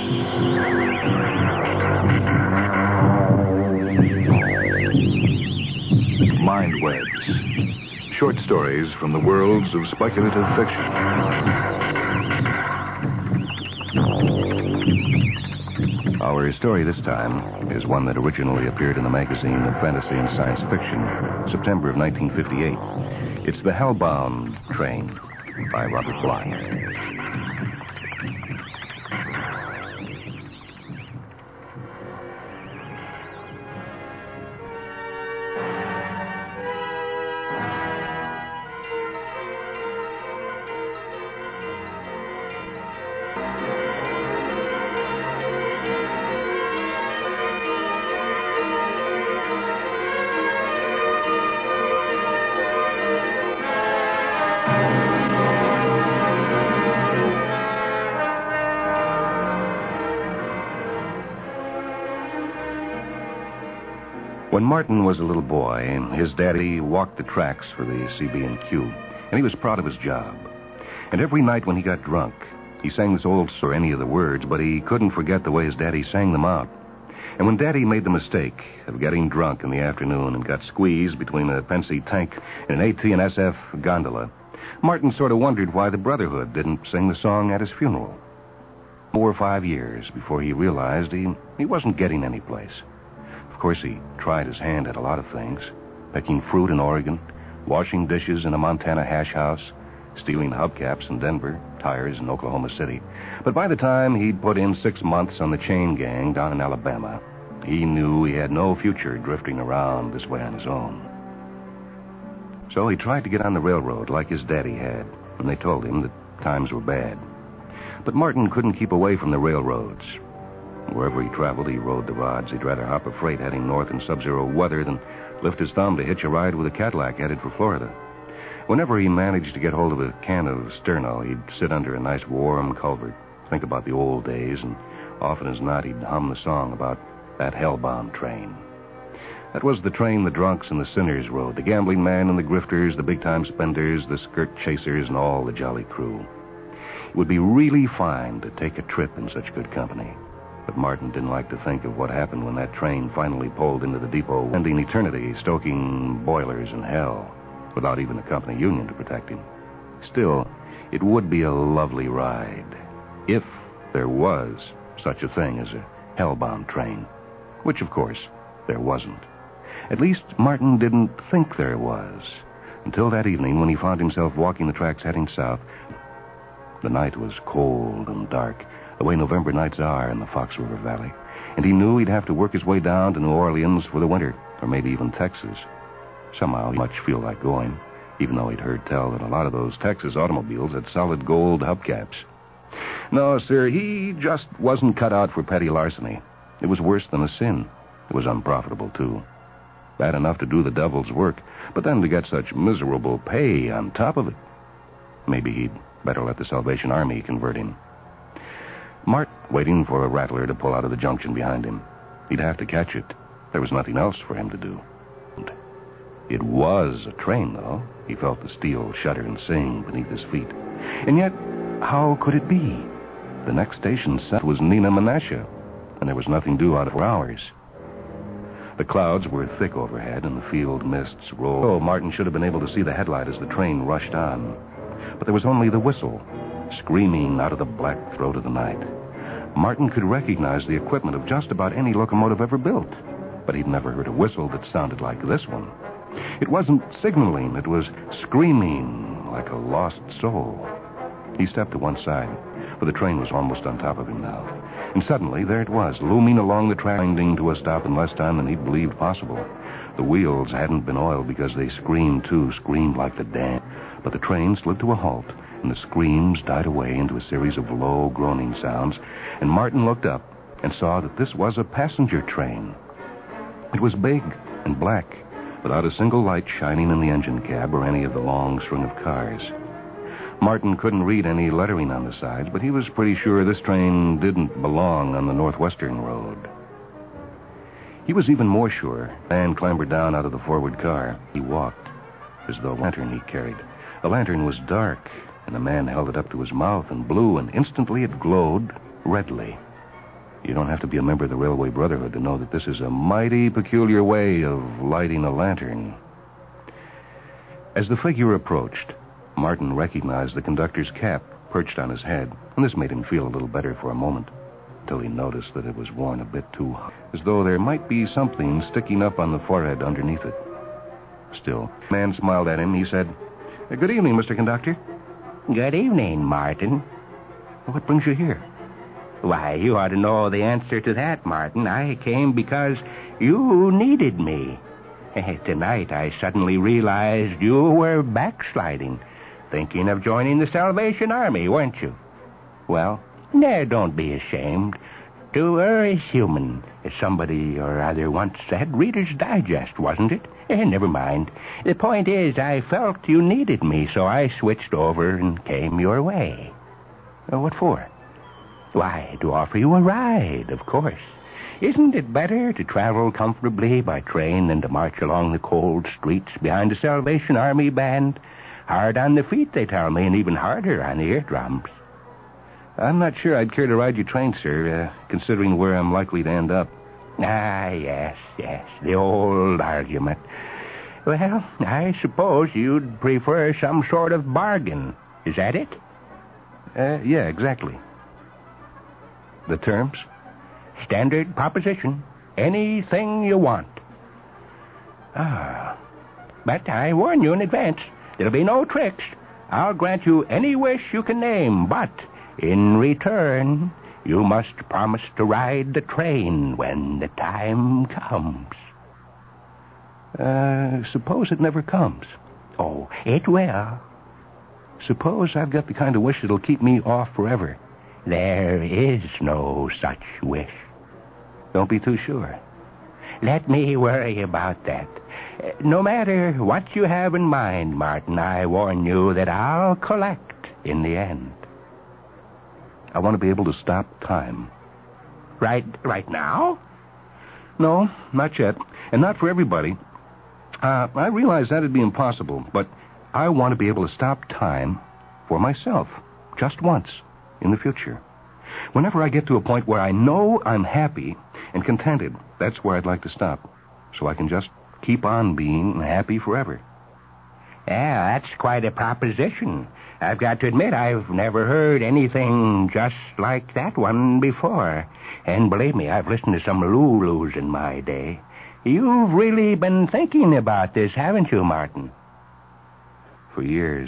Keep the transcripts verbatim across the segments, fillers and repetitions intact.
Mind Webs. Short stories from the worlds of speculative fiction. Our story this time is one that originally appeared in the magazine of Fantasy and Science Fiction, September of nineteen fifty-eight. It's The Hellbound Train by Robert Bloch. When Martin was a little boy, his daddy walked the tracks for the C B and Q, and he was proud of his job. And every night when he got drunk, he sang this old song, or any of the words, but he couldn't forget the way his daddy sang them out. And when Daddy made the mistake of getting drunk in the afternoon and got squeezed between a Pennsy tank and an A T and S F gondola, Martin sort of wondered why the Brotherhood didn't sing the song at his funeral. Four or five years before he realized he, he wasn't getting any place. Of course, he tried his hand at a lot of things. Picking fruit in Oregon, washing dishes in a Montana hash house, stealing hubcaps in Denver, tires in Oklahoma City. But by the time he'd put in six months on the chain gang down in Alabama, he knew he had no future drifting around this way on his own. So he tried to get on the railroad like his daddy had, when they told him that times were bad. But Martin couldn't keep away from the railroads. Wherever he traveled, he rode the rods. He'd rather hop a freight heading north in sub-zero weather than lift his thumb to hitch a ride with a Cadillac headed for Florida. Whenever he managed to get hold of a can of Sterno, he'd sit under a nice warm culvert, think about the old days, and often as not, he'd hum the song about that hellbound train. That was the train the drunks and the sinners rode, the gambling man and the grifters, the big-time spenders, the skirt chasers, and all the jolly crew. It would be really fine to take a trip in such good company. But Martin didn't like to think of what happened when that train finally pulled into the depot, ending eternity stoking boilers in hell, without even a company union to protect him. Still, it would be a lovely ride, if there was such a thing as a hellbound train, which, of course, there wasn't. At least Martin didn't think there was, until that evening when he found himself walking the tracks heading south. The night was cold and dark, the way November nights are in the Fox River Valley, and he knew he'd have to work his way down to New Orleans for the winter, or maybe even Texas. Somehow, he much feel like going, even though he'd heard tell that a lot of those Texas automobiles had solid gold hubcaps. No, sir, he just wasn't cut out for petty larceny. It was worse than a sin. It was unprofitable, too. Bad enough to do the devil's work, but then to get such miserable pay on top of it. Maybe he'd better let the Salvation Army convert him. Mart waiting for a rattler to pull out of the junction behind him. He'd have to catch it. There was nothing else for him to do. It was a train, though. He felt the steel shudder and sing beneath his feet. And yet, how could it be? The next station south was Nina Menasha, and there was nothing due out of four hours. The clouds were thick overhead, and the field mists rolled. Oh, Martin should have been able to see the headlight as the train rushed on. But there was only the whistle, screaming out of the black throat of the night. Martin could recognize the equipment of just about any locomotive ever built, but he'd never heard a whistle that sounded like this one. It wasn't signaling, it was screaming like a lost soul. He stepped to one side, for the train was almost on top of him now. And suddenly, there it was, looming along the track, winding to a stop in less time than he'd believed possible. The wheels hadn't been oiled because they screamed too, screamed like the damned. But the train slid to a halt, and the screams died away into a series of low, groaning sounds, and Martin looked up and saw that this was a passenger train. It was big and black, without a single light shining in the engine cab or any of the long string of cars. Martin couldn't read any lettering on the sides, but he was pretty sure this train didn't belong on the Northwestern Road. He was even more sure. A man clambered down out of the forward car. He walked, as though a lantern he carried. The lantern was dark, and the man held it up to his mouth and blew, and instantly it glowed redly. You don't have to be a member of the Railway Brotherhood to know that this is a mighty peculiar way of lighting a lantern. As the figure approached, Martin recognized the conductor's cap perched on his head, and this made him feel a little better for a moment, until he noticed that it was worn a bit too high, as though there might be something sticking up on the forehead underneath it. Still, the man smiled at him. He said, "Good evening, Mister Conductor." Good evening, Martin. What brings you here? Why, you ought to know the answer to that, Martin. I came because you needed me. Tonight I suddenly realized you were backsliding, thinking of joining the Salvation Army, weren't you? Well, now don't be ashamed. To err is human, as somebody or other once said. Reader's Digest, wasn't it? Eh, never mind. The point is, I felt you needed me, so I switched over and came your way. Uh, what for? Why, to offer you a ride, of course. Isn't it better to travel comfortably by train than to march along the cold streets behind a Salvation Army band? Hard on the feet, they tell me, and even harder on the eardrums. I'm not sure I'd care to ride your train, sir, uh, considering where I'm likely to end up. Ah, yes, yes, the old argument. Well, I suppose you'd prefer some sort of bargain. Is that it? Uh, yeah, exactly. The terms? Standard proposition. Anything you want. Ah. But I warn you in advance, there'll be no tricks. I'll grant you any wish you can name, but in return, you must promise to ride the train when the time comes. Uh, suppose it never comes. Oh, it will. Suppose I've got the kind of wish that'll keep me off forever. There is no such wish. Don't be too sure. Let me worry about that. No matter what you have in mind, Martin, I warn you that I'll collect in the end. I want to be able to stop time. Right, right now? No, not yet. And not for everybody. Uh, I realize that'd be impossible, but I want to be able to stop time for myself, just once, in the future. Whenever I get to a point where I know I'm happy and contented, that's where I'd like to stop, so I can just keep on being happy forever. Yeah, that's quite a proposition. I've got to admit, I've never heard anything just like that one before. And believe me, I've listened to some Lulus in my day. You've really been thinking about this, haven't you, Martin? For years.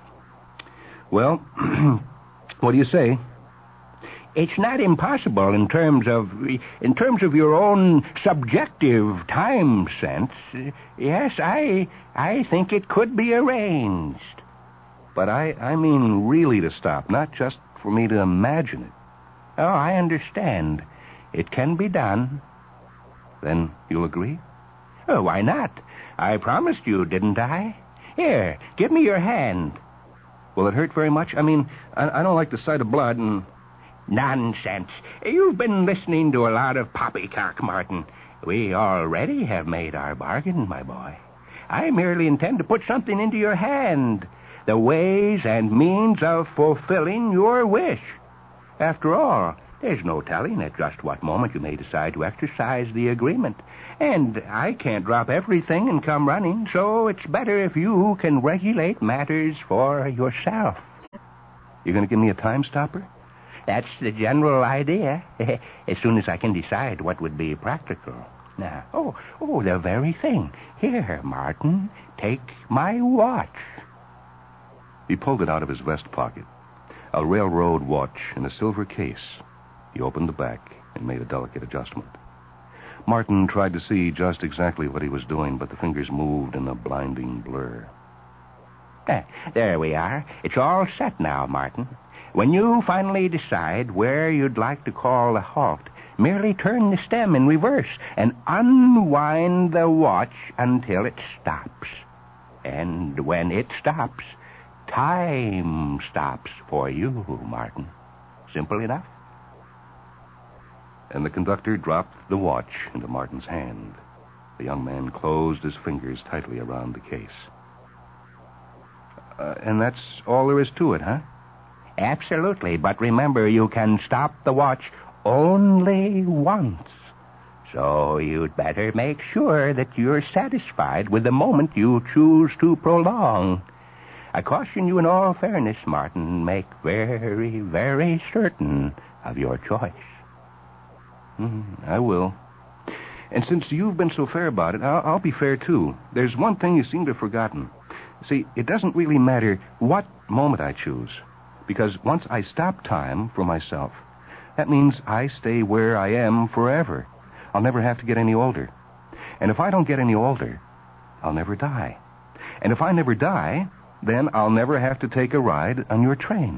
Well, what do you say? It's not impossible in terms of in terms of your own subjective time sense. Yes, I I think it could be arranged. But I, I mean really to stop, not just for me to imagine it. Oh, I understand. It can be done. Then you'll agree? Oh, why not? I promised you, didn't I? Here, give me your hand. Will it hurt very much? I mean, I, I don't like the sight of blood and... Nonsense. You've been listening to a lot of poppycock, Martin. We already have made our bargain, my boy. I merely intend to put something into your hand. The ways and means of fulfilling your wish. After all, there's no telling at just what moment you may decide to exercise the agreement. And I can't drop everything and come running, so it's better if you can regulate matters for yourself. You're going to give me a time stopper? That's the general idea. As soon as I can decide what would be practical. Now, oh, oh, the very thing. Here, Martin, take my watch. He pulled it out of his vest pocket. A railroad watch in a silver case. He opened the back and made a delicate adjustment. Martin tried to see just exactly what he was doing, but the fingers moved in a blinding blur. Ah, there we are. It's all set now, Martin. When you finally decide where you'd like to call a halt, merely turn the stem in reverse and unwind the watch until it stops. And when it stops, time stops for you, Martin. Simple enough. And the conductor dropped the watch into Martin's hand. The young man closed his fingers tightly around the case. Uh, and that's all there is to it, huh? Absolutely, but remember, you can stop the watch only once. So you'd better make sure that you're satisfied with the moment you choose to prolong. I caution you in all fairness, Martin, make very, very certain of your choice. Mm, I will. And since you've been so fair about it, I'll, I'll be fair, too. There's one thing you seem to have forgotten. See, it doesn't really matter what moment I choose, because once I stop time for myself, that means I stay where I am forever. I'll never have to get any older. And if I don't get any older, I'll never die. And if I never die, then I'll never have to take a ride on your train.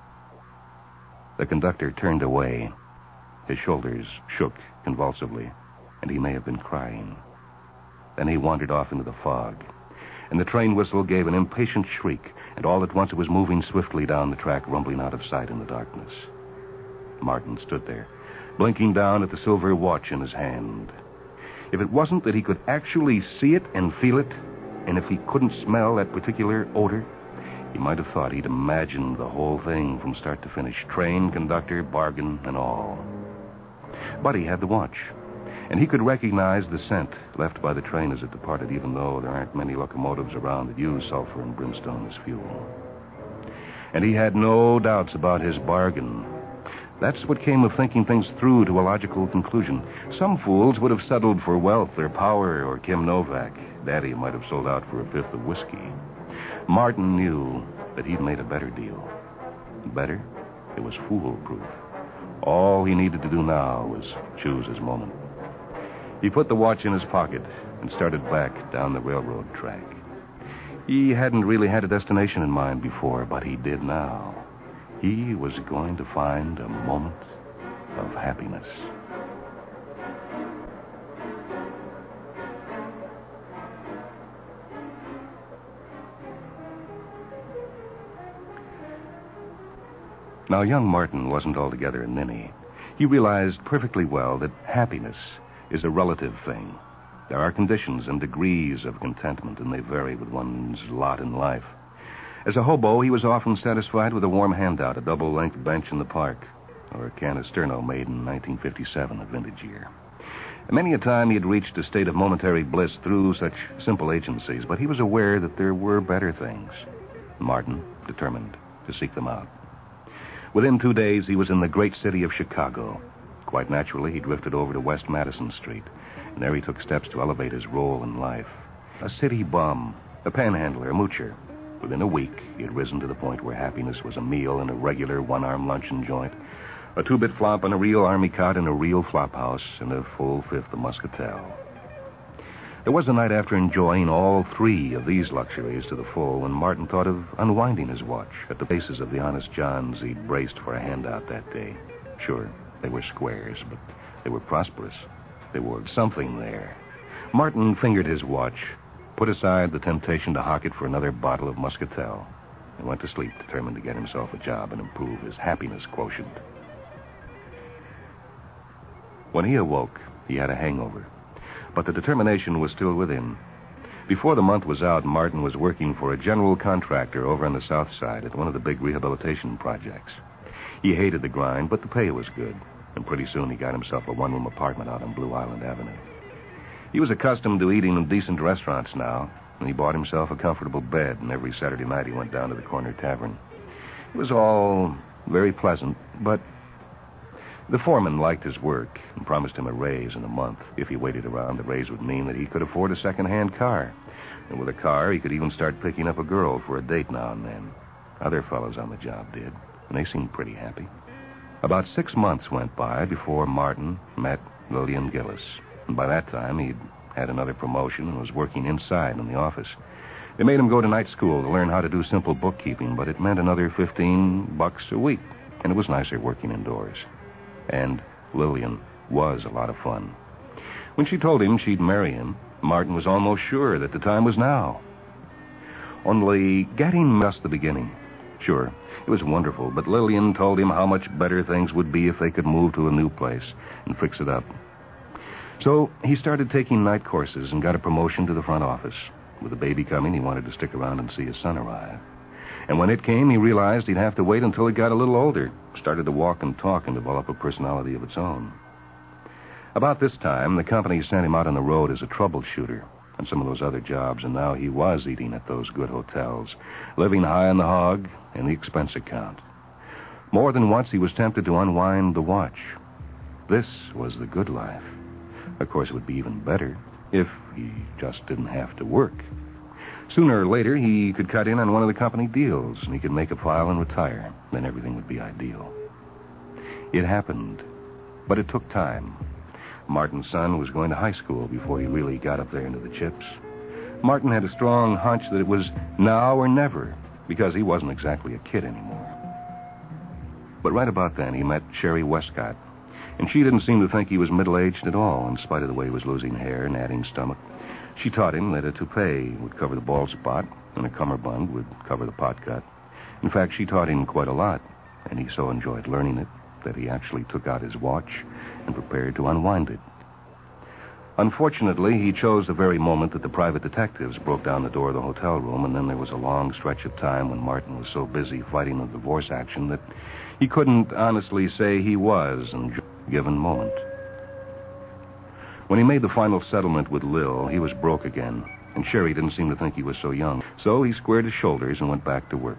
The conductor turned away. His shoulders shook convulsively, and he may have been crying. Then he wandered off into the fog, and the train whistle gave an impatient shriek, and all at once it was moving swiftly down the track, rumbling out of sight in the darkness. Martin stood there, blinking down at the silver watch in his hand. If it wasn't that he could actually see it and feel it, and if he couldn't smell that particular odor, he might have thought he'd imagined the whole thing from start to finish, train, conductor, bargain, and all. But he had the watch, and he could recognize the scent left by the train as it departed, even though there aren't many locomotives around that use sulfur and brimstone as fuel. And he had no doubts about his bargain. That's what came of thinking things through to a logical conclusion. Some fools would have settled for wealth or power or Kim Novak. Daddy might have sold out for a fifth of whiskey. Martin knew that he'd made a better deal. Better? It was foolproof. All he needed to do now was choose his moment. He put the watch in his pocket and started back down the railroad track. He hadn't really had a destination in mind before, but he did now. He was going to find a moment of happiness. Now, young Martin wasn't altogether a ninny. He realized perfectly well that happiness is a relative thing. There are conditions and degrees of contentment, and they vary with one's lot in life. As a hobo, he was often satisfied with a warm handout, a double-length bench in the park, or a can of Sterno made in nineteen fifty-seven, a vintage year. And many a time he had reached a state of momentary bliss through such simple agencies, but he was aware that there were better things. Martin determined to seek them out. Within two days, he was in the great city of Chicago. Quite naturally, he drifted over to West Madison Street, and there he took steps to elevate his role in life. A city bum, a panhandler, a moocher. Within a week, he had risen to the point where happiness was a meal in a regular one-arm luncheon joint, a two-bit flop on a real army cot in a real flop house, and a full fifth of muscatel. There was a night after enjoying all three of these luxuries to the full when Martin thought of unwinding his watch at the faces of the honest Johns he'd braced for a handout that day. Sure, they were squares, but they were prosperous. There was something there. Martin fingered his watch, put aside the temptation to hock it for another bottle of muscatel, and went to sleep determined to get himself a job and improve his happiness quotient. When he awoke, he had a hangover, but the determination was still with him. Before the month was out, Martin was working for a general contractor over on the south side at one of the big rehabilitation projects. He hated the grind, but the pay was good, and pretty soon he got himself a one-room apartment out on Blue Island Avenue. He was accustomed to eating in decent restaurants now, and he bought himself a comfortable bed, and every Saturday night he went down to the corner tavern. It was all very pleasant, but the foreman liked his work and promised him a raise in a month. If he waited around, the raise would mean that he could afford a second-hand car. And with a car, he could even start picking up a girl for a date now and then. Other fellows on the job did, and they seemed pretty happy. About six months went by before Martin met Lillian Gillis. And by that time, he'd had another promotion and was working inside in the office. They made him go to night school to learn how to do simple bookkeeping, but it meant another fifteen bucks a week, and it was nicer working indoors. And Lillian was a lot of fun. When she told him she'd marry him, Martin was almost sure that the time was now. Only getting just the beginning. Sure, it was wonderful, but Lillian told him how much better things would be if they could move to a new place and fix it up. So he started taking night courses and got a promotion to the front office. With the baby coming, he wanted to stick around and see his son arrive. And when it came, he realized he'd have to wait until he got a little older, started to walk and talk and develop a personality of its own. About this time, the company sent him out on the road as a troubleshooter and some of those other jobs, and now he was eating at those good hotels, living high on the hog and the expense account. More than once, he was tempted to unwind the watch. This was the good life. Of course, it would be even better if he just didn't have to work. Sooner or later, he could cut in on one of the company deals, and he could make a file and retire. Then everything would be ideal. It happened, but it took time. Martin's son was going to high school before he really got up there into the chips. Martin had a strong hunch that it was now or never, because he wasn't exactly a kid anymore. But right about then, he met Sherry Westcott, and she didn't seem to think he was middle-aged at all, in spite of the way he was losing hair and adding stomach. She taught him that a toupee would cover the bald spot, and a cummerbund would cover the pot cut. In fact, she taught him quite a lot, and he so enjoyed learning it that he actually took out his watch and prepared to unwind it. Unfortunately, he chose the very moment that the private detectives broke down the door of the hotel room, and then there was a long stretch of time when Martin was so busy fighting a divorce action that he couldn't honestly say he was in a given moment. When he made the final settlement with Lil, he was broke again, and Sherry didn't seem to think he was so young. So he squared his shoulders and went back to work.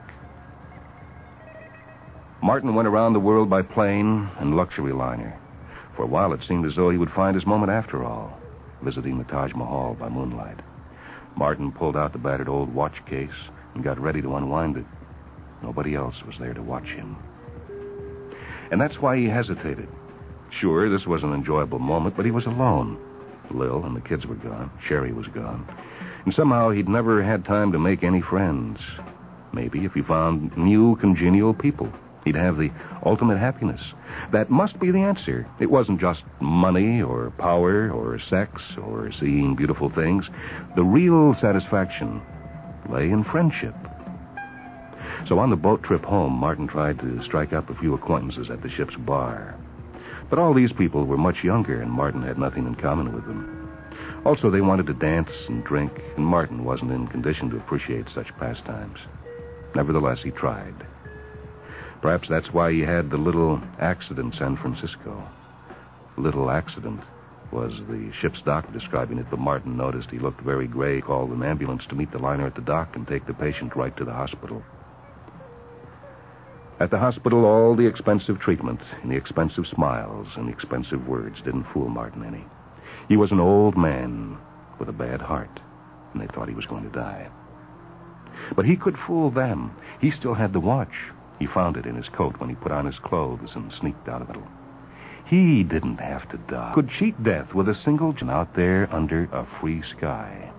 Martin went around the world by plane and luxury liner. For a while, it seemed as though he would find his moment after all, visiting the Taj Mahal by moonlight. Martin pulled out the battered old watch case and got ready to unwind it. Nobody else was there to watch him. And that's why he hesitated. Sure, this was an enjoyable moment, but he was alone. Lil and the kids were gone. Sherry was gone. And somehow he'd never had time to make any friends. Maybe if he found new, congenial people, he'd have the ultimate happiness. That must be the answer. It wasn't just money or power or sex or seeing beautiful things. The real satisfaction lay in friendship. So on the boat trip home, Martin tried to strike up a few acquaintances at the ship's bar. But all these people were much younger, and Martin had nothing in common with them. Also, they wanted to dance and drink, and Martin wasn't in condition to appreciate such pastimes. Nevertheless, he tried. Perhaps that's why he had the little accident in San Francisco. Little accident was the ship's dock describing it, but Martin noticed he looked very gray, called an ambulance to meet the liner at the dock and take the patient right to the hospital. At the hospital, all the expensive treatment and the expensive smiles and the expensive words didn't fool Martin any. He was an old man with a bad heart, and they thought he was going to die. But he could fool them. He still had the watch. He found it in his coat when he put on his clothes and sneaked out of it. He didn't have to die. Could cheat death with a single gun out there under a free sky.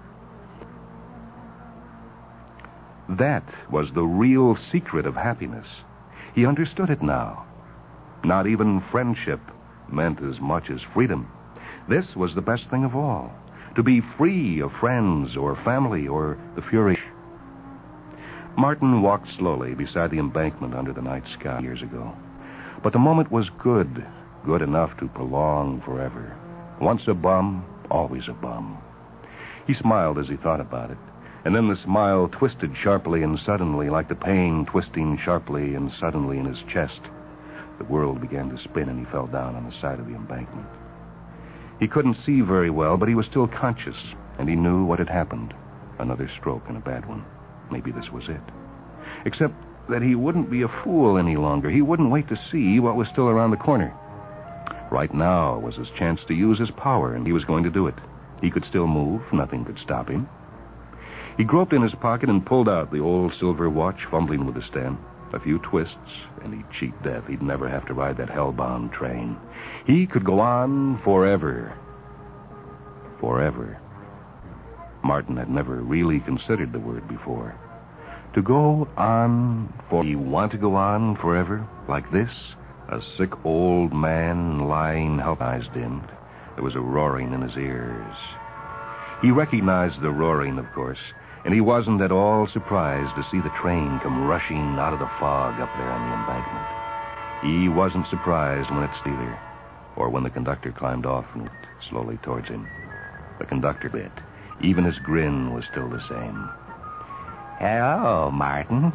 That was the real secret of happiness. He understood it now. Not even friendship meant as much as freedom. This was the best thing of all. To be free of friends or family or the fury. Martin walked slowly beside the embankment under the night sky years ago. But the moment was good, good enough to prolong forever. Once a bum, always a bum. He smiled as he thought about it. And then the smile twisted sharply and suddenly, like the pain twisting sharply and suddenly in his chest. The world began to spin, and he fell down on the side of the embankment. He couldn't see very well, but he was still conscious, and he knew what had happened. Another stroke, and a bad one. Maybe this was it. Except that he wouldn't be a fool any longer. He wouldn't wait to see what was still around the corner. Right now was his chance to use his power, and he was going to do it. He could still move. Nothing could stop him. He groped in his pocket and pulled out the old silver watch, fumbling with the stem. A few twists, and he'd cheat death. He'd never have to ride that hellbound train. He could go on forever. Forever. Martin had never really considered the word before. To go on for... You want to go on forever? Like this? A sick old man lying, help eyes dimmed. There was a roaring in his ears. He recognized the roaring, of course, and he wasn't at all surprised to see the train come rushing out of the fog up there on the embankment. He wasn't surprised when it either, or when the conductor climbed off and went slowly towards him. The conductor bit. Even his grin was still the same. Hello, Martin.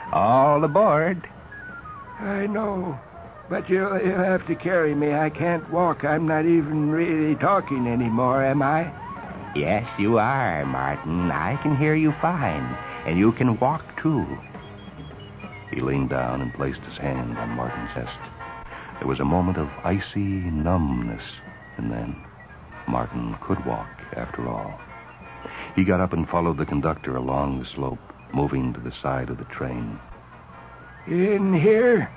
All aboard. I know, but you'll, you'll have to carry me. I can't walk. I'm not even really talking anymore, am I? Yes, you are, Martin. I can hear you fine, and you can walk, too. He leaned down and placed his hand on Martin's chest. There was a moment of icy numbness, and then Martin could walk, after all. He got up and followed the conductor along the slope, moving to the side of the train. In here?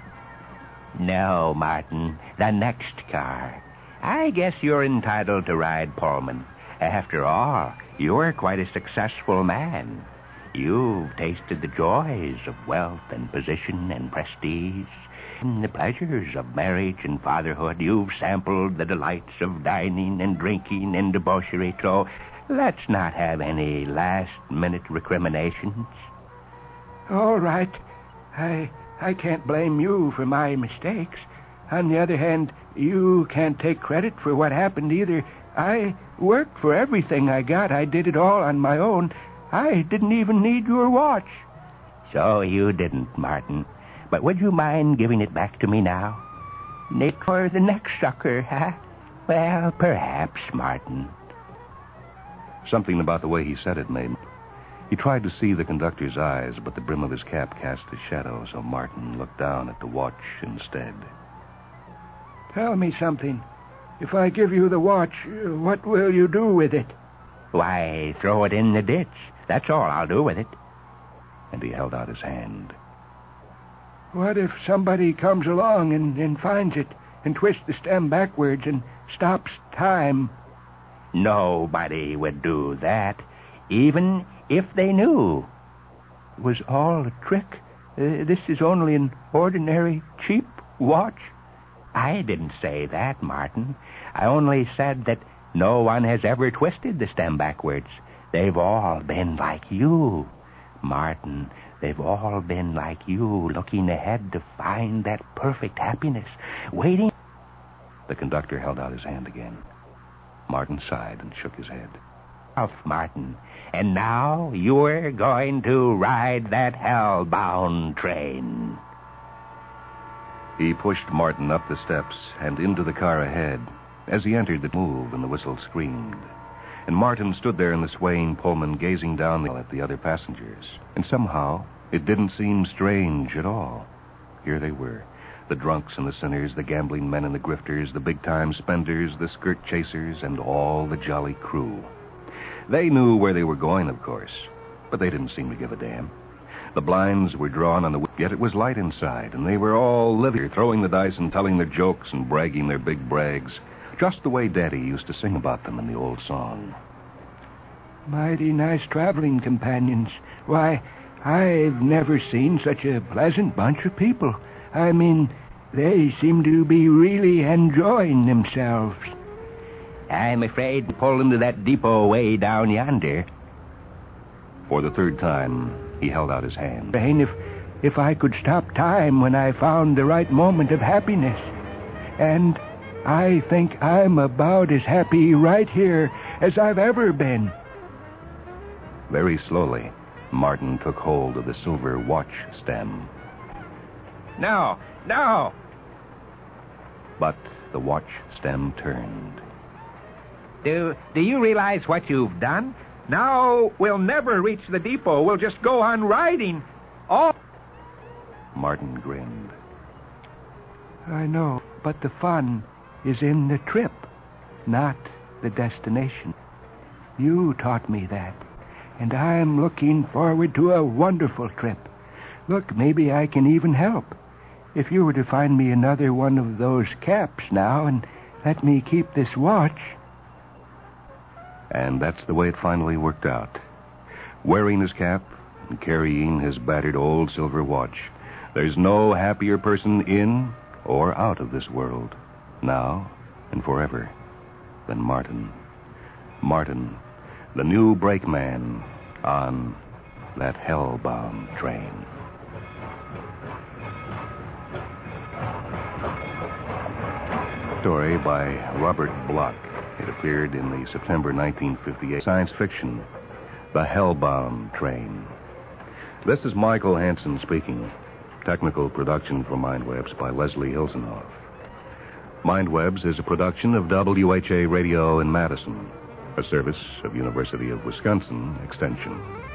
No, Martin. The next car. I guess you're entitled to ride Pullman. After all, you're quite a successful man. You've tasted the joys of wealth and position and prestige, and the pleasures of marriage and fatherhood. You've sampled the delights of dining and drinking and debauchery, so let's not have any last-minute recriminations. All right. I I can't blame you for my mistakes. On the other hand, you can't take credit for what happened either. I worked for everything I got. I did it all on my own. I didn't even need your watch. So you didn't, Martin. But would you mind giving it back to me now? Nick for the next sucker, huh? Well, perhaps, Martin. Something about the way he said it made... He tried to see the conductor's eyes, but the brim of his cap cast a shadow, so Martin looked down at the watch instead. Tell me something. If I give you the watch, what will you do with it? Why, throw it in the ditch. That's all I'll do with it. And he held out his hand. What if somebody comes along and, and finds it and twists the stem backwards and stops time? Nobody would do that, even if they knew. It was all a trick. Uh, this is only an ordinary, cheap watch. I didn't say that, Martin. I only said that no one has ever twisted the stem backwards. They've all been like you. Martin, they've all been like you, looking ahead to find that perfect happiness, waiting... The conductor held out his hand again. Martin sighed and shook his head. Off, Martin. And now you're going to ride that hell-bound train. He pushed Martin up the steps and into the car ahead. As he entered, the move and the whistle screamed. And Martin stood there in the swaying Pullman, gazing down at the other passengers. And somehow, it didn't seem strange at all. Here they were, the drunks and the sinners, the gambling men and the grifters, the big-time spenders, the skirt chasers, and all the jolly crew. They knew where they were going, of course, but they didn't seem to give a damn. The blinds were drawn on the... Yet it was light inside, and they were all living, throwing the dice and telling their jokes and bragging their big brags, just the way Daddy used to sing about them in the old song. Mighty nice traveling companions. Why, I've never seen such a pleasant bunch of people. I mean, they seem to be really enjoying themselves. I'm afraid to pull into that depot way down yonder. For the third time, he held out his hand. If, if I could stop time when I found the right moment of happiness. And I think I'm about as happy right here as I've ever been. Very slowly, Martin took hold of the silver watch stem. No, no! But the watch stem turned. Do, do you realize what you've done? Now we'll never reach the depot. We'll just go on riding. Oh! Martin grinned. I know, but the fun is in the trip, not the destination. You taught me that, and I'm looking forward to a wonderful trip. Look, maybe I can even help. If you were to find me another one of those caps now and let me keep this watch... And that's the way it finally worked out. Wearing his cap and carrying his battered old silver watch, there's no happier person in or out of this world, now and forever, than Martin. Martin, the new brakeman on that hell-bound train. Story by Robert Bloch. It appeared in the September nineteen fifty-eight science fiction, The Hellbound Train. This is Michael Hansen speaking. Technical production for MindWebs by Leslie Hilsenoff. MindWebs is a production of W H A Radio in Madison, a service of University of Wisconsin Extension.